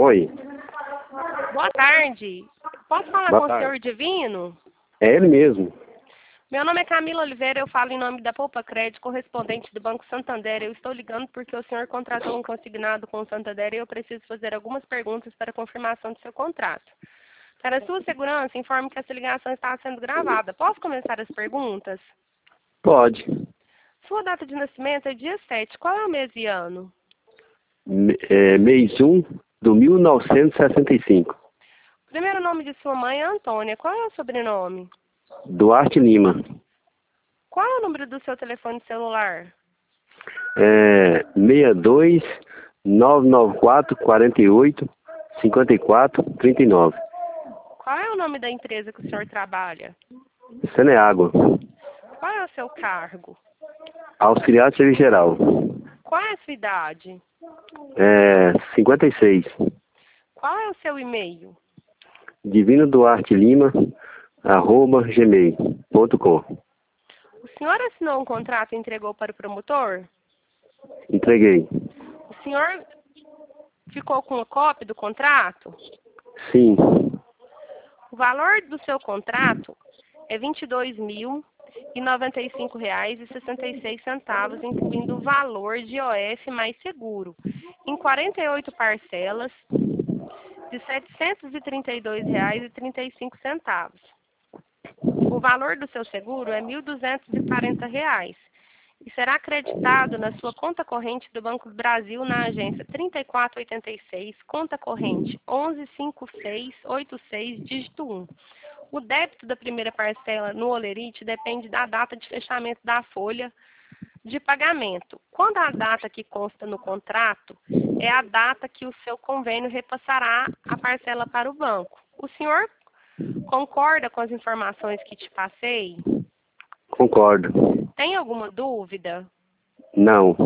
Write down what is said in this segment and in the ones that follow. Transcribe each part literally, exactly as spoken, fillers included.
Oi. Boa tarde. Posso falar Boa com tarde. o senhor Divino? É ele mesmo. Meu nome é Camila Oliveira, eu falo em nome da Poupa Crédito, correspondente do Banco Santander. Eu estou ligando porque o senhor contratou um consignado com o Santander e eu preciso fazer algumas perguntas para confirmação do seu contrato. Para sua segurança, informe que essa ligação está sendo gravada. Posso começar as perguntas? Pode. Sua data de nascimento é dia sete. Qual é o mês e ano? Me- É, mês um do mil novecentos e sessenta e cinco. O primeiro nome de sua mãe é Antônia. Qual é o sobrenome? Duarte Lima. Qual é o número do seu telefone celular? É, seis dois nove nove quatro quatro oito cinco quatro três nove. Qual é o nome da empresa que o senhor trabalha? Ceneágua. Qual é o seu cargo? Auxiliar de Serviço Geral. Qual é a sua idade? É, cinquenta e seis. Qual é o seu e-mail? Divino Duarte Lima, arroba gmail ponto com. O senhor assinou um contrato e entregou para o promotor? Entreguei. O senhor ficou com a cópia do contrato? Sim. O valor do seu contrato é vinte e dois mil e noventa e cinco reais e sessenta e seis centavos, incluindo o valor de O F mais seguro, em quarenta e oito parcelas de setecentos e trinta e dois reais e trinta e cinco centavos. O valor do seu seguro é mil duzentos e quarenta reais e será acreditado na sua conta corrente do Banco do Brasil na agência trinta e quatro oitenta e seis, conta corrente onze cinquenta e seis oitenta e seis, dígito um. O débito da primeira parcela no Olerite depende da data de fechamento da folha de pagamento. Quando a data que consta no contrato é a data que o seu convênio repassará a parcela para o banco. O senhor concorda com as informações que te passei? Concordo. Tem alguma dúvida? Não.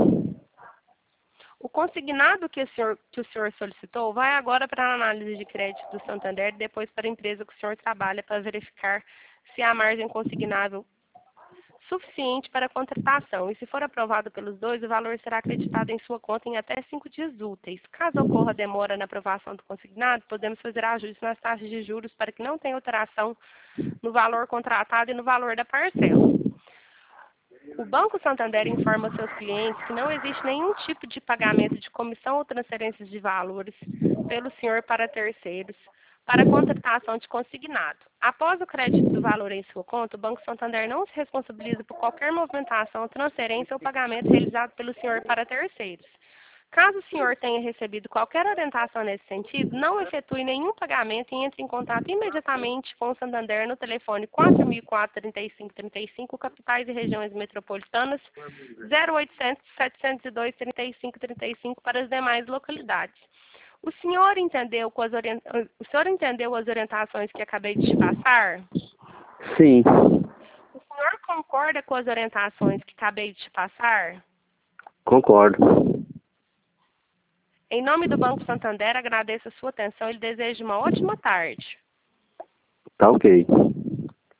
O consignado que o senhor, que o senhor solicitou vai agora para a análise de crédito do Santander e depois para a empresa que o senhor trabalha para verificar se há margem consignável suficiente para a contratação. E se for aprovado pelos dois, o valor será acreditado em sua conta em até cinco dias úteis. Caso ocorra demora na aprovação do consignado, podemos fazer ajustes nas taxas de juros para que não tenha alteração no valor contratado e no valor da parcela. O Banco Santander informa seus clientes que não existe nenhum tipo de pagamento de comissão ou transferências de valores pelo senhor para terceiros para a contratação de consignado. Após o crédito do valor em sua conta, o Banco Santander não se responsabiliza por qualquer movimentação, transferência ou pagamento realizado pelo senhor para terceiros. Caso o senhor tenha recebido qualquer orientação nesse sentido, não efetue nenhum pagamento e entre em contato imediatamente com o Santander no telefone quatro mil e quatro, trinta e cinco trinta e cinco, capitais e regiões metropolitanas, zero oitocentos, setecentos e dois, trinta e cinco trinta e cinco para as demais localidades. O senhor entendeu, com as orient... o senhor entendeu as orientações que acabei de te passar? Sim. O senhor concorda com as orientações que acabei de te passar? Concordo. Em nome do Banco Santander, agradeço a sua atenção e lhe desejo uma ótima tarde. Tá ok.